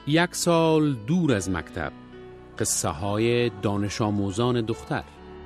یک سال دور از مکتب، قصه های دانش آموزان دختر.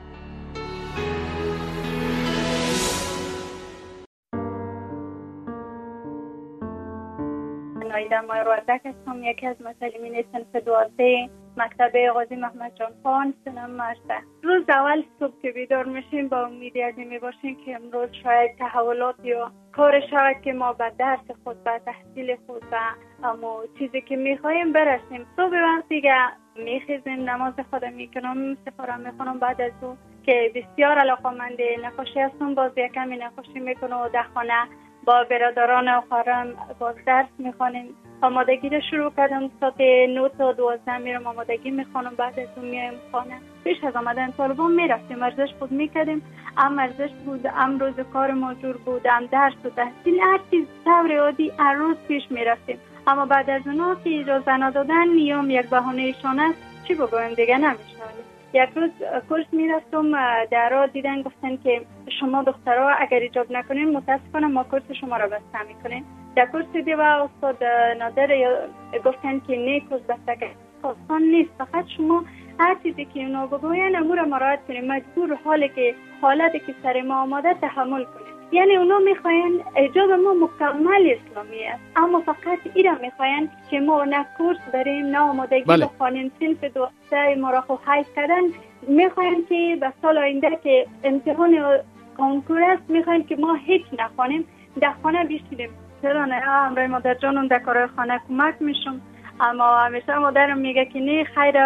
نایده مایروردک هستم، یکی از مسلمین صنف 12 مکتب قاضی محمد جان خان سنم مرده. روز اول صبح که بیدار میشیم با امیدی از این میباشیم که امروز شاید تحولات یا کار شود که ما به درس خود، به تحصیل خود، به اما چیزی که میخواییم برسیم. صبح وقتی که میخیزیم نماز خود میکنم، سفارم میخونم. بعد از او که بسیار علاقه‌مند نقاشی هستم، باز یکمی نقاشی میکنم و در خانه با برادران و خواهرم باز درس میخوانیم. آمادگی رو شروع کردم، ساعت 9 تا 12 میرم آمادگی میخوانم. بعد از اون میایم خانه. پیش از آمدن طالبان میرفتیم ورزش خود میکردیم. ورزش بود، روز کار ماجور بود، درس و تحصیل، هر چیز طور عادی هر روز پیش میرفتیم. اما بعد از اونا که اجازه ندادن نیام یک بهانه ایشان است، چی بگویم دیگه نمیشنم. یک روز کورس میرفتم، در راه دیدن گفتن که شما دخترها اگر ایجاب نکنین متاسفانه ما کورس شما را بسته میکنیم. در کورس دیگه استاد نادر گفتن که نه کورس بسته که آسان نیست، فقط شما هر چیزی که اونا بگوین امور مراعات کنیم، مجبور حالتی که سر ما آماده تحمل کنیم. یعنی اونا میخواین ایجاب ما مکمل اسلامی است، اما فقط ایرا میخواین که ما نه کورس بریم نه آمادگی بخوانیم. صنف 12 ما را خو حیث کردن، میخواین که به سال آینده که امتحان کنکور است میخواین که ما هیچ نخوانیم، در خانه بشینیم. چرا نه؟ امروز مادر جانم در کار خانه کمک میشم، اما همیشه مادرم میگه که نه خیر،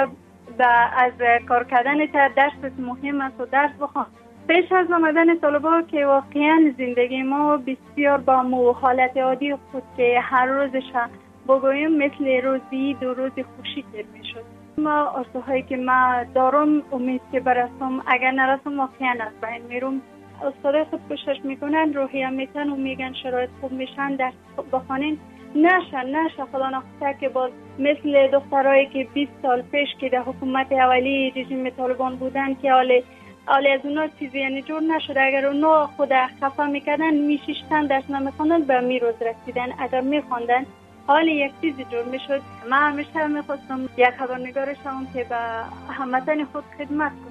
از کار کردن تا درس مهم است و درس بخوان. پیش از آمدن طلبا که واقعا زندگی ما بسیار با حالت عادی خود که هر روزش بگویم مثل روزی دو روز خوشی تر میشد. ما آرزوهایی که ما دارم امید که برسم، اگر نرسم واقعا از بین میرم. استادای خود کوشش میکنن، روحیه میتن و میگن شرایط خوب میشن درس بخوانین. نشه خدا نخواسته که باز مثل دخترایی که 20 سال پیش که در حکومت اولی رژیم طالبان بودن که حالی از اونا چیزی یعنی جور نشده، اگر اونا خود خفا میکردن میشیشتن درس نمیخوندن به میروز رسیدن، اگر میخوندن حالی یک چیزی جور میشد. من همیشه میخواستم یک خبرنگار شوم که به هموطن خود خدمت کنم.